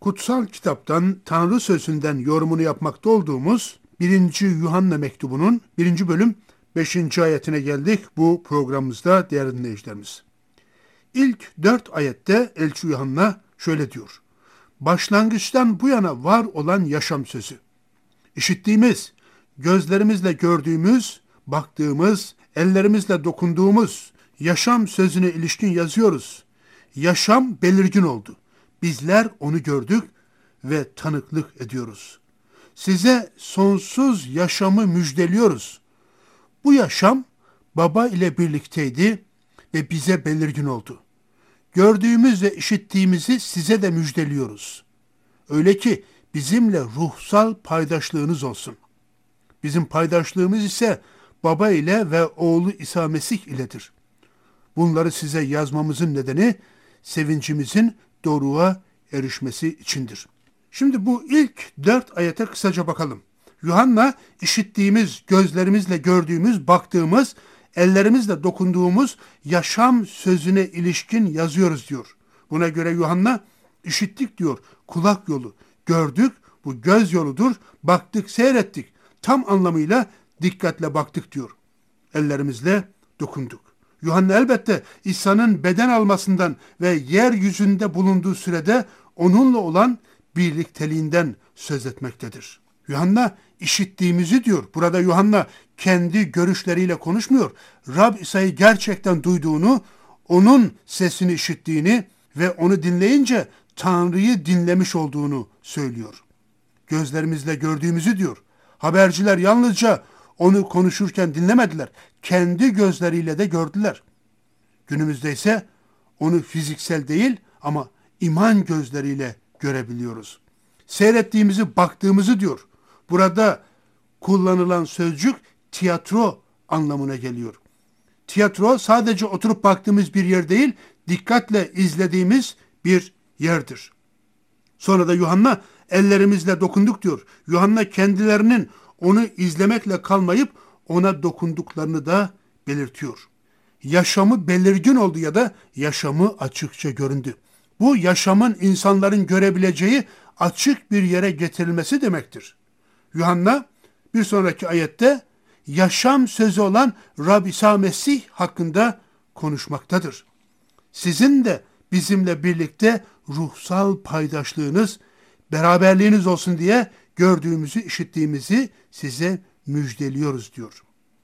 kutsal kitaptan, Tanrı sözünden yorumunu yapmakta olduğumuz 1. Yuhanna mektubunun 1. bölüm 5. ayetine geldik bu programımızda değerli dinleyicilerimiz. İlk 4 ayette Elçi Yuhanna şöyle diyor. Başlangıçtan bu yana var olan yaşam sözü. İşittiğimiz, gözlerimizle gördüğümüz, baktığımız, ellerimizle dokunduğumuz yaşam sözüne ilişkin yazıyoruz. Yaşam belirgin oldu. Bizler onu gördük ve tanıklık ediyoruz. Size sonsuz yaşamı müjdeliyoruz. Bu yaşam Baba ile birlikteydi ve bize belirgin oldu. Gördüğümüz ve işittiğimizi size de müjdeliyoruz. Öyle ki bizimle ruhsal paydaşlığınız olsun. Bizim paydaşlığımız ise Baba ile ve oğlu İsa Mesih iledir. Bunları size yazmamızın nedeni sevincimizin doruğa erişmesi içindir. Şimdi bu ilk 4 ayete kısaca bakalım. Yuhanna işittiğimiz, gözlerimizle gördüğümüz, baktığımız, ellerimizle dokunduğumuz yaşam sözüne ilişkin yazıyoruz diyor. Buna göre Yuhanna işittik diyor, kulak yolu, gördük, bu göz yoludur, baktık, seyrettik. Tam anlamıyla dikkatle baktık diyor. Ellerimizle dokunduk. Yuhanna elbette İsa'nın beden almasından ve yeryüzünde bulunduğu sürede onunla olan birlikteliğinden söz etmektedir. Yuhanna işittiğimizi diyor. Burada Yuhanna kendi görüşleriyle konuşmuyor. Rab İsa'yı gerçekten duyduğunu, onun sesini işittiğini ve onu dinleyince Tanrı'yı dinlemiş olduğunu söylüyor. Gözlerimizle gördüğümüzü diyor. Haberciler yalnızca onu konuşurken dinlemediler. Kendi gözleriyle de gördüler. Günümüzde ise onu fiziksel değil ama iman gözleriyle görebiliyoruz. Seyrettiğimizi, baktığımızı diyor. Burada kullanılan sözcük tiyatro anlamına geliyor. Tiyatro sadece oturup baktığımız bir yer değil, dikkatle izlediğimiz bir yerdir. Sonra da Yuhanna ellerimizle dokunduk diyor. Yuhanna kendilerinin onu izlemekle kalmayıp ona dokunduklarını da belirtiyor. Yaşamı belirgin oldu ya da yaşamı açıkça göründü. Bu yaşamın insanların görebileceği açık bir yere getirilmesi demektir. Yuhanna bir sonraki ayette yaşam sözü olan Rab İsa Mesih hakkında konuşmaktadır. Sizin de bizimle birlikte ruhsal paydaşlığınız, beraberliğiniz olsun diye gördüğümüzü, işittiğimizi size müjdeliyoruz diyor.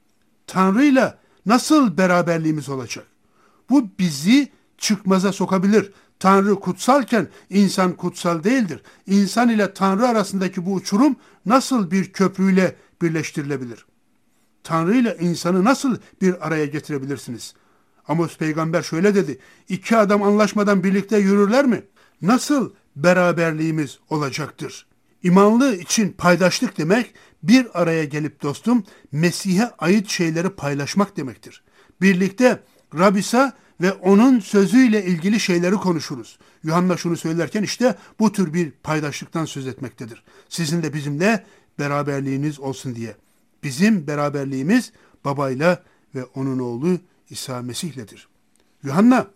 Tanrı'yla nasıl beraberliğimiz olacak? Bu bizi çıkmaza sokabilir. Tanrı kutsalken insan kutsal değildir. İnsan ile Tanrı arasındaki bu uçurum nasıl bir köprüyle birleştirilebilir? Tanrı ile insanı nasıl bir araya getirebilirsiniz? Amos peygamber şöyle dedi. 2 adam anlaşmadan birlikte yürürler mi? Nasıl beraberliğimiz olacaktır? İmanlı için paydaşlık demek, bir araya gelip dostum Mesih'e ait şeyleri paylaşmak demektir. Birlikte Rab İsa ve onun sözüyle ilgili şeyleri konuşuruz. Yuhanna şunu söylerken işte bu tür bir paydaşlıktan söz etmektedir. Sizin de bizimle beraberliğiniz olsun diye. Bizim beraberliğimiz babayla ve onun oğlu İsa Mesih'ledir. Yuhanna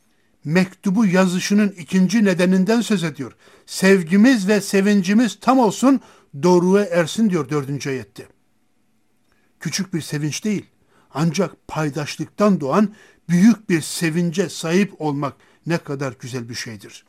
mektubu yazışının ikinci nedeninden söz ediyor. Sevgimiz ve sevincimiz tam olsun, doğruya ersin diyor 4. ayette. Küçük bir sevinç değil, ancak paydaşlıktan doğan büyük bir sevince sahip olmak ne kadar güzel bir şeydir.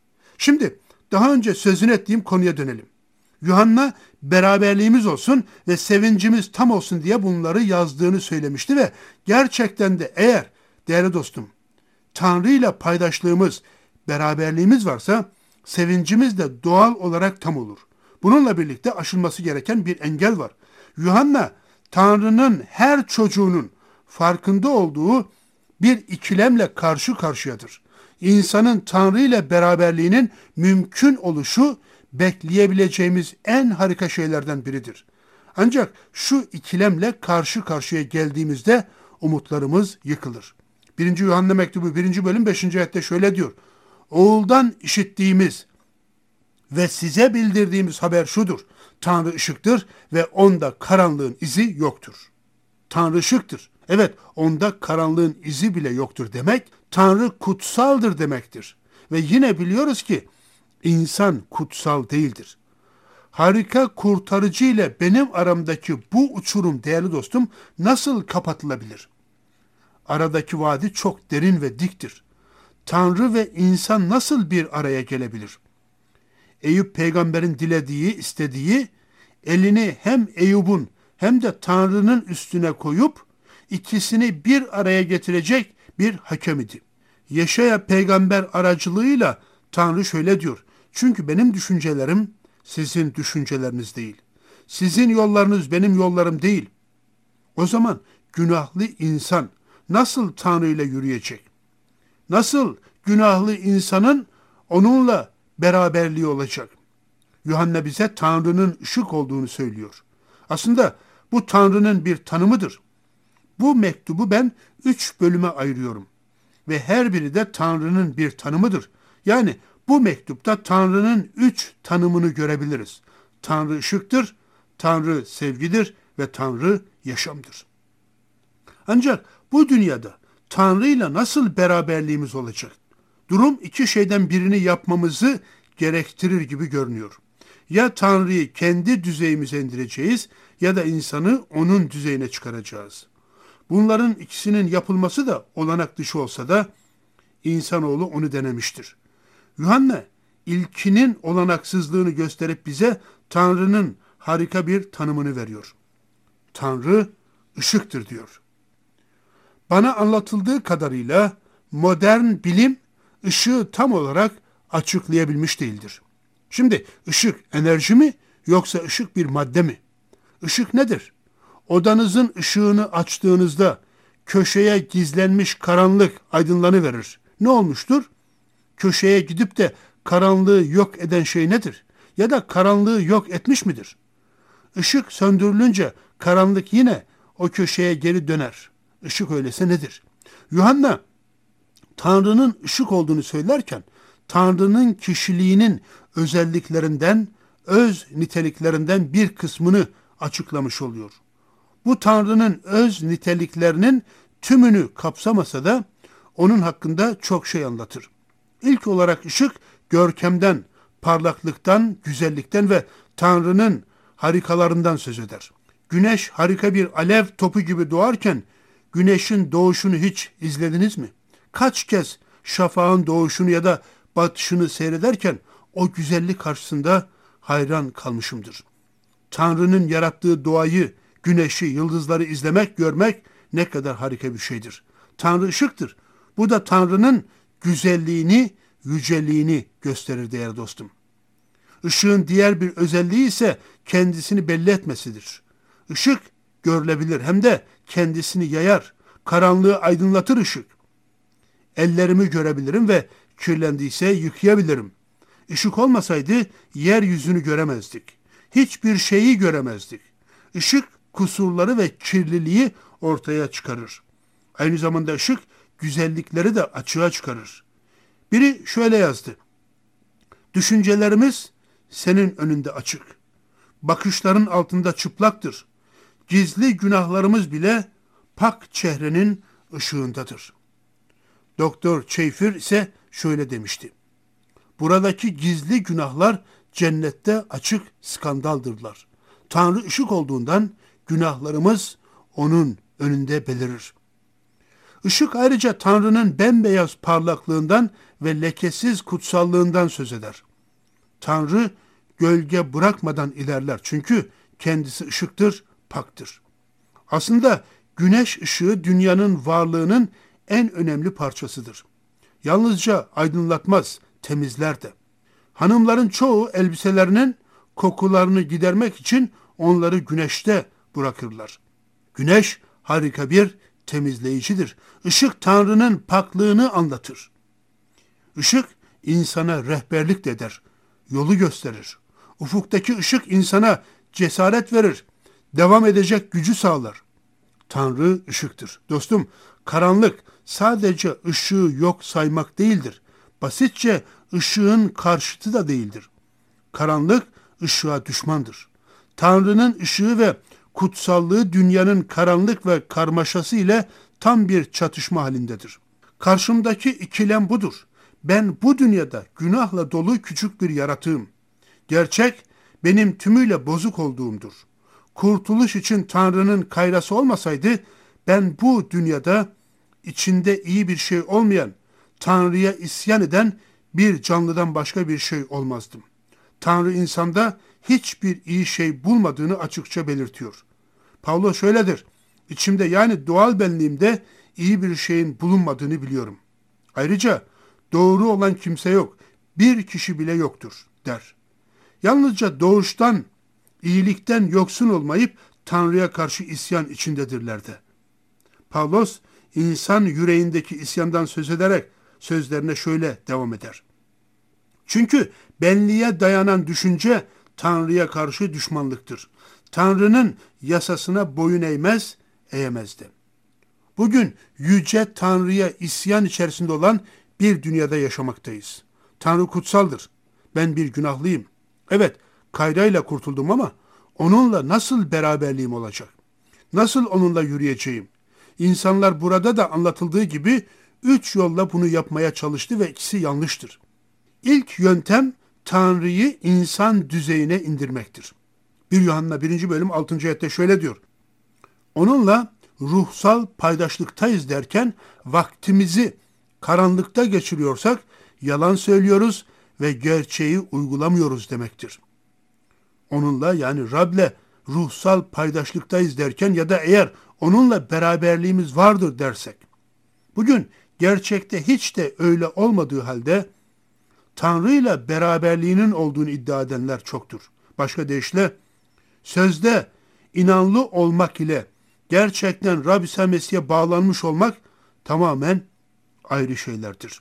Şimdi daha önce sözünü ettiğim konuya dönelim. Yuhanna beraberliğimiz olsun ve sevincimiz tam olsun diye bunları yazdığını söylemişti ve gerçekten de eğer değerli dostum Tanrı ile paydaşlığımız, beraberliğimiz varsa sevincimiz de doğal olarak tam olur. Bununla birlikte aşılması gereken bir engel var. Yuhanna Tanrı'nın her çocuğunun farkında olduğu bir ikilemle karşı karşıyadır. İnsanın Tanrı ile beraberliğinin mümkün oluşu bekleyebileceğimiz en harika şeylerden biridir. Ancak şu ikilemle karşı karşıya geldiğimizde umutlarımız yıkılır. 1. Yuhanna mektubu 1. bölüm 5. ayette şöyle diyor. Oğuldan işittiğimiz ve size bildirdiğimiz haber şudur. Tanrı ışıktır ve onda karanlığın izi yoktur. Tanrı ışıktır. Evet, onda karanlığın izi bile yoktur demek, Tanrı kutsaldır demektir. Ve yine biliyoruz ki İnsan kutsal değildir. Harika kurtarıcı ile benim aramdaki bu uçurum değerli dostum nasıl kapatılabilir? Aradaki vadi çok derin ve diktir. Tanrı ve insan nasıl bir araya gelebilir? Eyüp peygamberin dilediği, istediği, elini hem Eyüp'ün hem de Tanrı'nın üstüne koyup ikisini bir araya getirecek bir hakem idi. Yeşaya peygamber aracılığıyla Tanrı şöyle diyor: çünkü benim düşüncelerim sizin düşünceleriniz değil. Sizin yollarınız benim yollarım değil. O zaman günahlı insan nasıl Tanrı ile yürüyecek? Nasıl günahlı insanın onunla beraberliği olacak? Yuhanna bize Tanrı'nın ışık olduğunu söylüyor. Aslında bu Tanrı'nın bir tanımıdır. Bu mektubu ben 3 bölüme ayırıyorum. Ve her biri de Tanrı'nın bir tanımıdır. Yani bu mektupta Tanrı'nın 3 tanımını görebiliriz. Tanrı ışıktır, Tanrı sevgidir ve Tanrı yaşamdır. Ancak bu dünyada Tanrı ile nasıl beraberliğimiz olacak? Durum iki şeyden birini yapmamızı gerektirir gibi görünüyor. Ya Tanrı'yı kendi düzeyimize indireceğiz ya da insanı onun düzeyine çıkaracağız. Bunların ikisinin yapılması da olanak dışı olsa da insanoğlu onu denemiştir. Yuhanna ilkinin olanaksızlığını gösterip bize Tanrı'nın harika bir tanımını veriyor. Tanrı ışıktır diyor. Bana anlatıldığı kadarıyla modern bilim ışığı tam olarak açıklayabilmiş değildir. Şimdi ışık enerji mi yoksa ışık bir madde mi? Işık nedir? Odanızın ışığını açtığınızda köşeye gizlenmiş karanlık aydınlanıverir. Ne olmuştur? Köşeye gidip de karanlığı yok eden şey nedir? Ya da karanlığı yok etmiş midir? Işık söndürülünce karanlık yine o köşeye geri döner. Işık öyleyse nedir? Yuhanna Tanrı'nın ışık olduğunu söylerken Tanrı'nın kişiliğinin özelliklerinden, öz niteliklerinden bir kısmını açıklamış oluyor. Bu Tanrı'nın öz niteliklerinin tümünü kapsamasa da onun hakkında çok şey anlatır. İlk olarak ışık görkemden, parlaklıktan, güzellikten ve Tanrı'nın harikalarından söz eder. Güneş harika bir alev topu gibi doğarken güneşin doğuşunu hiç izlediniz mi? Kaç kez şafağın doğuşunu ya da batışını seyrederken o güzellik karşısında hayran kalmışımdır. Tanrı'nın yarattığı doğayı, güneşi, yıldızları izlemek, görmek ne kadar harika bir şeydir. Tanrı ışıktır. Bu da Tanrı'nın güzelliğini, yüceliğini gösterir değerli dostum. Işığın diğer bir özelliği ise kendisini belli etmesidir. Işık görülebilir hem de kendisini yayar. Karanlığı aydınlatır ışık. Ellerimi görebilirim ve kirlendiyse yıkayabilirim. Işık olmasaydı yeryüzünü göremezdik. Hiçbir şeyi göremezdik. Işık kusurları ve kirliliği ortaya çıkarır. Aynı zamanda ışık güzellikleri de açığa çıkarır. Biri şöyle yazdı: düşüncelerimiz senin önünde açık. Bakışların altında çıplaktır. Gizli günahlarımız bile pak çehrenin ışığındadır. Doktor Schaeffer ise şöyle demişti: buradaki gizli günahlar cennette açık skandaldırlar. Tanrı ışık olduğundan günahlarımız onun önünde belirir. Işık ayrıca Tanrı'nın bembeyaz parlaklığından ve lekesiz kutsallığından söz eder. Tanrı gölge bırakmadan ilerler çünkü kendisi ışıktır, paktır. Aslında güneş ışığı dünyanın varlığının en önemli parçasıdır. Yalnızca aydınlatmaz, temizler de. Hanımların çoğu elbiselerinin kokularını gidermek için onları güneşte bırakırlar. Güneş harika bir temizleyicidir. Işık Tanrı'nın paklığını anlatır. Işık insana rehberlik de eder, yolu gösterir. Ufuktaki ışık insana cesaret verir, devam edecek gücü sağlar. Tanrı ışıktır. Dostum, karanlık sadece ışığı yok saymak değildir. Basitçe ışığın karşıtı da değildir. Karanlık ışığa düşmandır. Tanrı'nın ışığı ve kutsallığı dünyanın karanlık ve karmaşası ile tam bir çatışma halindedir. Karşımdaki ikilem budur. Ben bu dünyada günahla dolu küçük bir yaratığım. Gerçek benim tümüyle bozuk olduğumdur. Kurtuluş için Tanrı'nın kayrası olmasaydı ben bu dünyada içinde iyi bir şey olmayan, Tanrı'ya isyan eden bir canlıdan başka bir şey olmazdım. Tanrı insanda hiçbir iyi şey bulmadığını açıkça belirtiyor. Pavlos şöyledir: İçimde, yani doğal benliğimde iyi bir şeyin bulunmadığını biliyorum. Ayrıca doğru olan kimse yok, bir kişi bile yoktur der. Yalnızca doğuştan, iyilikten yoksun olmayıp Tanrı'ya karşı isyan içindedirler de. Pavlos insan yüreğindeki isyandan söz ederek sözlerine şöyle devam eder: Çünkü benliğe dayanan düşünce Tanrı'ya karşı düşmanlıktır. Tanrı'nın yasasına boyun eğemez de. Bugün yüce Tanrı'ya isyan içerisinde olan bir dünyada yaşamaktayız. Tanrı kutsaldır. Ben bir günahlıyım. Evet, kayrayla kurtuldum ama onunla nasıl beraberliğim olacak? Nasıl onunla yürüyeceğim? İnsanlar burada da anlatıldığı gibi 3 yolla bunu yapmaya çalıştı ve ikisi yanlıştır. İlk yöntem Tanrı'yı insan düzeyine indirmektir. 1 Yuhanna 1. bölüm 6. ayette şöyle diyor: Onunla ruhsal paydaşlıktayız derken vaktimizi karanlıkta geçiriyorsak yalan söylüyoruz ve gerçeği uygulamıyoruz demektir. Onunla, yani Rab'le ruhsal paydaşlıktayız derken ya da eğer onunla beraberliğimiz vardır dersek, bugün gerçekte hiç de öyle olmadığı halde Tanrı ile beraberliğinin olduğunu iddia edenler çoktur. Başka deyişle, sözde inanlı olmak ile gerçekten Rab İsa Mesih'e bağlanmış olmak tamamen ayrı şeylerdir.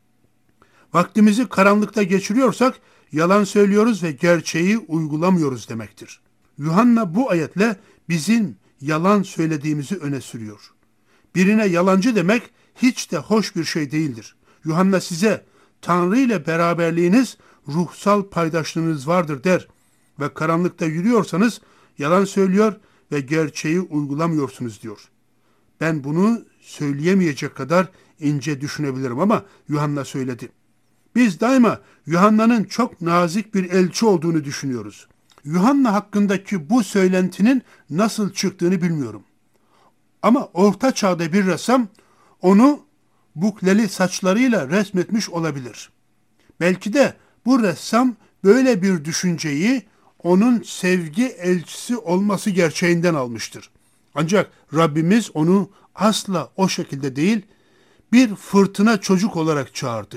Vaktimizi karanlıkta geçiriyorsak yalan söylüyoruz ve gerçeği uygulamıyoruz demektir. Yuhanna bu ayetle bizim yalan söylediğimizi öne sürüyor. Birine yalancı demek hiç de hoş bir şey değildir. Yuhanna size Tanrı ile beraberliğiniz, ruhsal paydaşlığınız vardır der ve karanlıkta yürüyorsanız yalan söylüyor ve gerçeği uygulamıyorsunuz diyor. Ben bunu söyleyemeyecek kadar ince düşünebilirim ama Yuhanna söyledi. Biz daima Yuhanna'nın çok nazik bir elçi olduğunu düşünüyoruz. Yuhanna hakkındaki bu söylentinin nasıl çıktığını bilmiyorum. Ama orta çağda bir ressam onu bukleli saçlarıyla resmetmiş olabilir. Belki de bu ressam böyle bir düşünceyi onun sevgi elçisi olması gerçeğinden almıştır. Ancak Rabbimiz onu asla o şekilde değil, bir fırtına çocuk olarak çağırdı.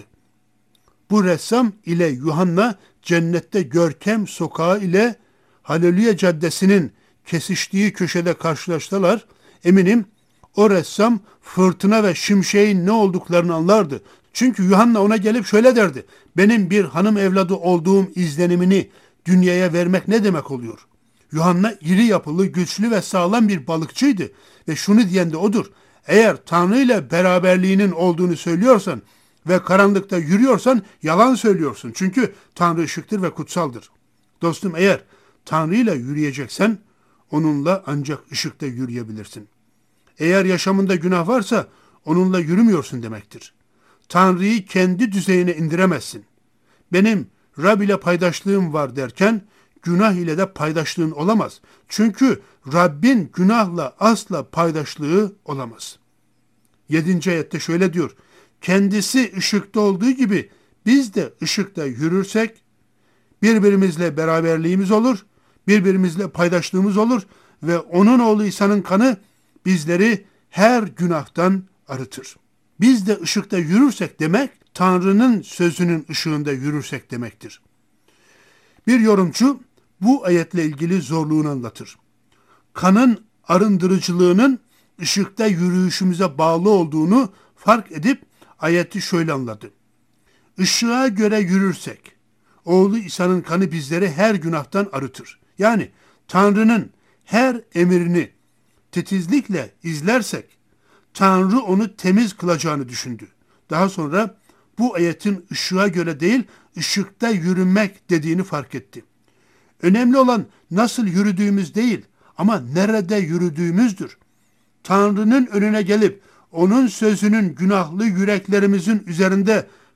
Bu ressam ile Yuhanna cennette Görkem sokağı ile Halilüye Caddesi'nin kesiştiği köşede karşılaştılar. Eminim o ressam fırtına ve şimşeğin ne olduklarını anlardı. Çünkü Yuhanna ona gelip şöyle derdi: benim bir hanım evladı olduğum izlenimini dünyaya vermek ne demek oluyor? Yuhanna iri yapılı, güçlü ve sağlam bir balıkçıydı ve şunu diyen de odur: eğer Tanrı ile beraberliğinin olduğunu söylüyorsan ve karanlıkta yürüyorsan yalan söylüyorsun. Çünkü Tanrı ışıktır ve kutsaldır. Dostum, eğer Tanrı ile yürüyeceksen onunla ancak ışıkta yürüyebilirsin. Eğer yaşamında günah varsa onunla yürümüyorsun demektir. Tanrı'yı kendi düzeyine indiremezsin. Benim Rab ile paydaşlığım var derken günah ile de paydaşlığın olamaz. Çünkü Rabbin günahla asla paydaşlığı olamaz. 7. ayette şöyle diyor: kendisi ışıkta olduğu gibi biz de ışıkta yürürsek birbirimizle beraberliğimiz olur, birbirimizle paydaşlığımız olur ve onun oğlu İsa'nın kanı bizleri her günahtan arıtır. Biz de ışıkta yürürsek demek, Tanrı'nın sözünün ışığında yürürsek demektir. Bir yorumcu bu ayetle ilgili zorluğunu anlatır. Kanın arındırıcılığının ışıkta yürüyüşümüze bağlı olduğunu fark edip ayeti şöyle anladı: Işığa göre yürürsek, oğlu İsa'nın kanı bizleri her günahtan arıtır. Yani Tanrı'nın her emrini titizlikle izlersek, Tanrı onu temiz kılacağını düşündü. Daha sonra bu ayetin ışığa göre değil, ışıkta yürümek dediğini fark etti. Önemli olan nasıl yürüdüğümüz değil ama nerede yürüdüğümüzdür. Tanrı'nın önüne gelip onun sözünün günahlı yüreklerimizin üzerinde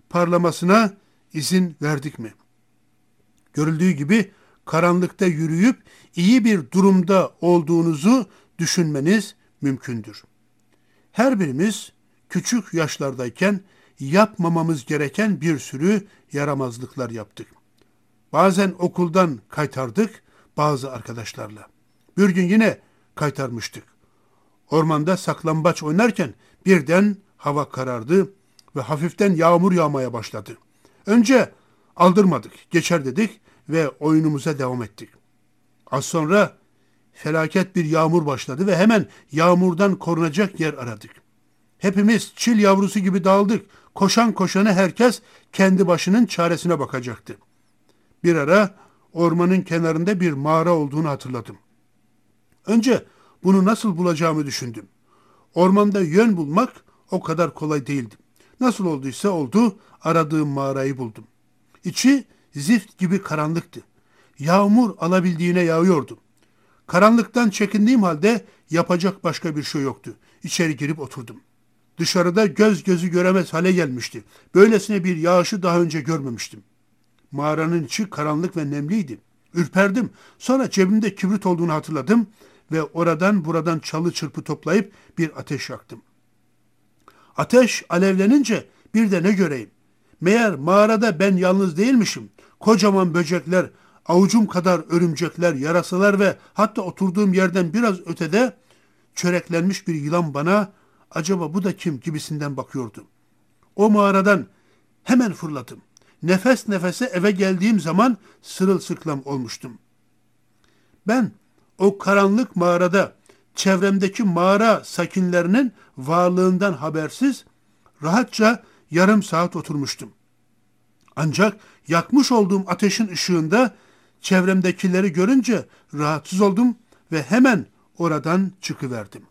parlamasına izin verdik mi? Görüldüğü gibi karanlıkta yürüyüp iyi bir durumda olduğunuzu düşünmeniz mümkündür. Her birimiz küçük yaşlardayken yapmamamız gereken bir sürü yaramazlıklar yaptık. Bazen okuldan kaytardık bazı arkadaşlarla. Bir gün yine kaytarmıştık. Ormanda saklambaç oynarken birden hava karardı ve hafiften yağmur yağmaya başladı. Önce aldırmadık, geçer dedik ve oyunumuza devam ettik. Az sonra felaket bir yağmur başladı ve hemen yağmurdan korunacak yer aradık. Hepimiz çil yavrusu gibi dağıldık. Koşan koşana herkes kendi başının çaresine bakacaktı. Bir ara ormanın kenarında bir mağara olduğunu hatırladım. Önce bunu nasıl bulacağımı düşündüm. Ormanda yön bulmak o kadar kolay değildi. Nasıl olduysa oldu, aradığım mağarayı buldum. İçi zift gibi karanlıktı. Yağmur alabildiğine yağıyordu. Karanlıktan çekindiğim halde yapacak başka bir şey yoktu. İçeri girip oturdum. Dışarıda göz gözü göremez hale gelmişti. Böylesine bir yağışı daha önce görmemiştim. Mağaranın içi karanlık ve nemliydi. Ürperdim. Sonra cebimde kibrit olduğunu hatırladım ve oradan buradan çalı çırpı toplayıp bir ateş yaktım. Ateş alevlenince bir de ne göreyim? Meğer mağarada ben yalnız değilmişim. Kocaman böcekler, avucum kadar örümcekler, yarasalar ve hatta oturduğum yerden biraz ötede çöreklenmiş bir yılan bana acaba bu da kim gibisinden bakıyordu. O mağaradan hemen fırladım. Nefes nefese eve geldiğim zaman sırılsıklam olmuştum. Ben o karanlık mağarada çevremdeki mağara sakinlerinin varlığından habersiz rahatça yarım saat oturmuştum. Ancak yakmış olduğum ateşin ışığında çevremdekileri görünce rahatsız oldum ve hemen oradan çıkıverdim.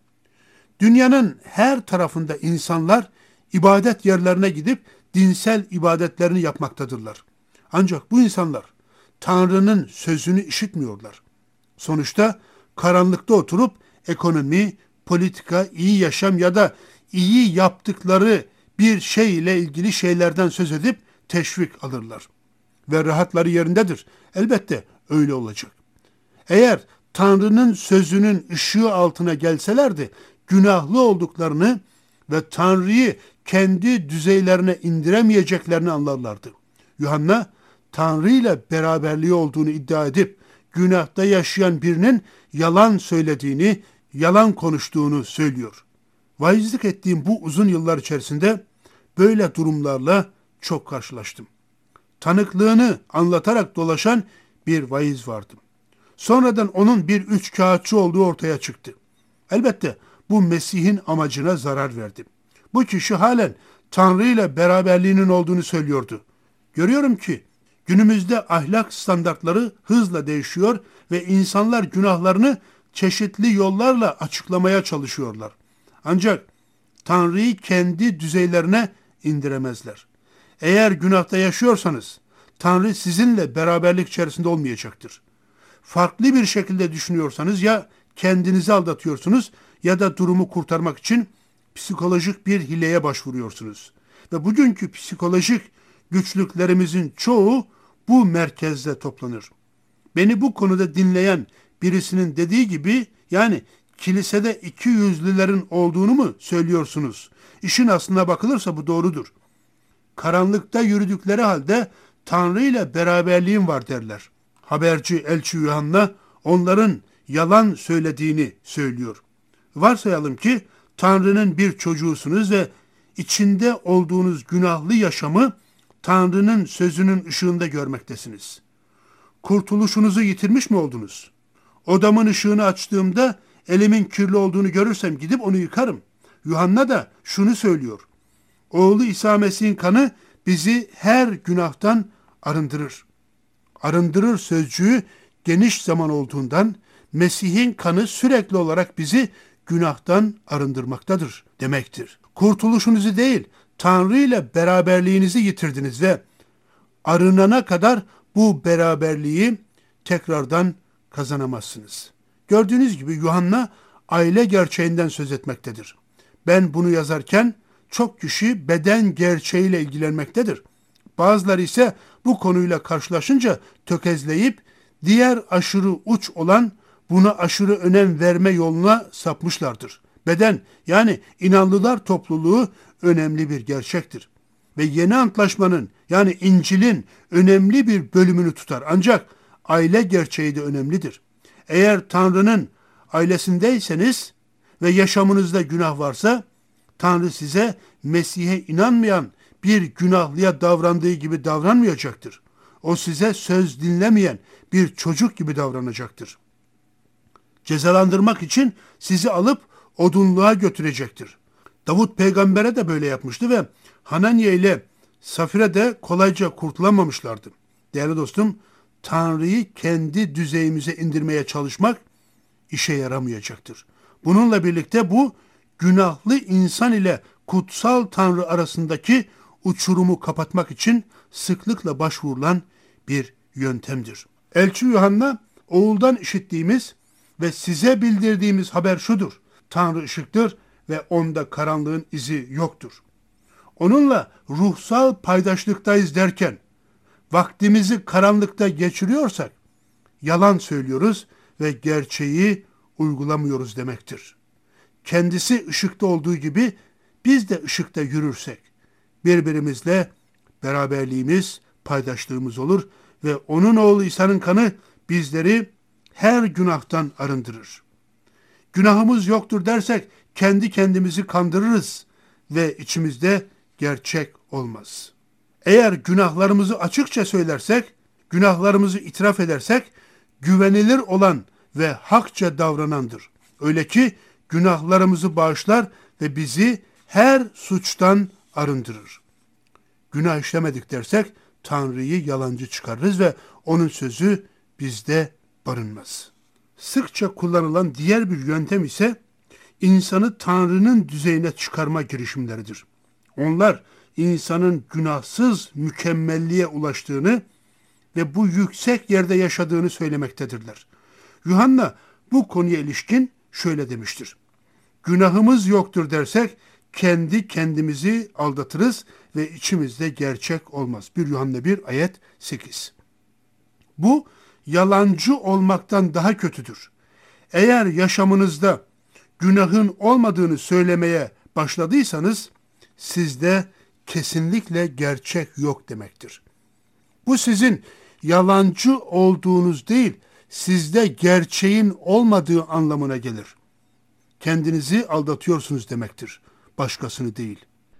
Dünyanın her tarafında insanlar ibadet yerlerine gidip dinsel ibadetlerini yapmaktadırlar. Ancak bu insanlar Tanrı'nın sözünü işitmiyorlar. Sonuçta karanlıkta oturup ekonomi, politika, iyi yaşam ya da iyi yaptıkları bir şey ile ilgili şeylerden söz edip teşvik alırlar. Ve rahatları yerindedir. Elbette öyle olacak. Eğer Tanrı'nın sözünün ışığı altına gelselerdi, günahlı olduklarını ve Tanrı'yı kendi düzeylerine indiremeyeceklerini anlarlardı. Yuhanna, Tanrı ile beraberliği olduğunu iddia edip, günahta yaşayan birinin yalan söylediğini, yalan konuştuğunu söylüyor. Vaizlik ettiğim bu uzun yıllar içerisinde böyle durumlarla çok karşılaştım. Tanıklığını anlatarak dolaşan bir vaiz vardı. Sonradan onun bir üçkağıtçı olduğu ortaya çıktı. Elbette bu Mesih'in amacına zarar verdi. Bu kişi halen Tanrı ile beraberliğinin olduğunu söylüyordu. Görüyorum ki günümüzde ahlak standartları hızla değişiyor ve insanlar günahlarını çeşitli yollarla açıklamaya çalışıyorlar. Ancak Tanrı'yı kendi düzeylerine indiremezler. Eğer günahta yaşıyorsanız Tanrı sizinle beraberlik içerisinde olmayacaktır. Farklı bir şekilde düşünüyorsanız ya kendinizi aldatıyorsunuz ya da durumu kurtarmak için psikolojik bir hileye başvuruyorsunuz. Ve bugünkü psikolojik güçlüklerimizin çoğu bu merkezde toplanır. Beni bu konuda dinleyen birisinin dediği gibi yani kilisede iki yüzlülerin olduğunu mu söylüyorsunuz? İşin aslına bakılırsa bu doğrudur. Karanlıkta yürüdükleri halde Tanrı ile beraberliğim var derler. Haberci elçi Yuhanna onların yalan söylediğini söylüyor. Varsayalım ki Tanrı'nın bir çocuğusunuz ve içinde olduğunuz günahlı yaşamı Tanrı'nın sözünün ışığında görmektesiniz. Kurtuluşunuzu yitirmiş mi oldunuz? Odamın ışığını açtığımda elimin kirli olduğunu görürsem gidip onu yıkarım. Yuhanna da şunu söylüyor. Oğlu İsa Mesih'in kanı bizi her günahtan arındırır. Arındırır sözcüğü geniş zaman olduğundan Mesih'in kanı sürekli olarak bizi günahtan arındırmaktadır demektir. Kurtuluşunuzu değil, Tanrı ile beraberliğinizi yitirdiniz ve arınana kadar bu beraberliği tekrardan kazanamazsınız. Gördüğünüz gibi Yuhanna aile gerçeğinden söz etmektedir. Ben bunu yazarken çok kişi beden gerçeğiyle ilgilenmektedir. Bazıları ise bu konuyla karşılaşınca tökezleyip diğer aşırı uç olan buna aşırı önem verme yoluna sapmışlardır. Beden yani inanlılar topluluğu önemli bir gerçektir. Ve yeni antlaşmanın yani İncil'in önemli bir bölümünü tutar. Ancak aile gerçeği de önemlidir. Eğer Tanrı'nın ailesindeyseniz ve yaşamınızda günah varsa Tanrı size Mesih'e inanmayan bir günahlıya davrandığı gibi davranmayacaktır. O size söz dinlemeyen bir çocuk gibi davranacaktır. Cezalandırmak için sizi alıp odunluğa götürecektir. Davut peygambere de böyle yapmıştı ve Hananiye ile Safire de kolayca kurtulamamışlardı. Değerli dostum, Tanrı'yı kendi düzeyimize indirmeye çalışmak işe yaramayacaktır. Bununla birlikte bu günahlı insan ile kutsal Tanrı arasındaki uçurumu kapatmak için sıklıkla başvurulan bir yöntemdir. Elçi Yuhanna, oğuldan işittiğimiz ve size bildirdiğimiz haber şudur: Tanrı ışıktır ve onda karanlığın izi yoktur. Onunla ruhsal paydaşlıktayız derken vaktimizi karanlıkta geçiriyorsak yalan söylüyoruz ve gerçeği uygulamıyoruz demektir. Kendisi ışıkta olduğu gibi biz de ışıkta yürürsek birbirimizle beraberliğimiz, paydaşlığımız olur ve onun oğlu İsa'nın kanı bizleri her günahtan arındırır. Günahımız yoktur dersek kendi kendimizi kandırırız ve içimizde gerçek olmaz. Eğer günahlarımızı açıkça söylersek, günahlarımızı itiraf edersek, güvenilir olan ve hakça davranandır. Öyle ki günahlarımızı bağışlar ve bizi her suçtan arındırır. Günah işlemedik dersek Tanrı'yı yalancı çıkarırız ve onun sözü bizde barınmaz. Sıkça kullanılan diğer bir yöntem ise insanı Tanrı'nın düzeyine çıkarma girişimleridir. Onlar insanın günahsız mükemmelliğe ulaştığını ve bu yüksek yerde yaşadığını söylemektedirler. Yuhanna bu konuya ilişkin şöyle demiştir: Günahımız yoktur dersek kendi kendimizi aldatırız ve içimizde gerçek olmaz. 1 Yuhanna 1 ayet 8. Bu yalancı olmaktan daha kötüdür. Eğer yaşamınızda günahın olmadığını söylemeye başladıysanız sizde kesinlikle gerçek yok demektir. Bu sizin yalancı olduğunuz değil, sizde gerçeğin olmadığı anlamına gelir. Kendinizi aldatıyorsunuz demektir, başkasını değil.